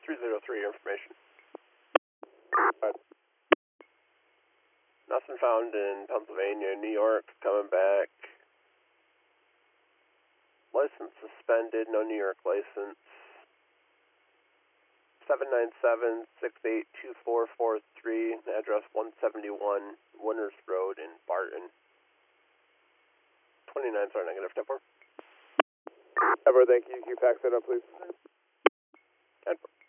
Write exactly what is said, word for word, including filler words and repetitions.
three zero three, information. Right. Nothing found in Pennsylvania. New York, coming back. License suspended, no New York license. seven nine seven, six eight two four four three, address one seventy-one Winters Road in Barton. twenty-nine star negative, ten four. Ever, thank you. Can you fax that up, please? ten four.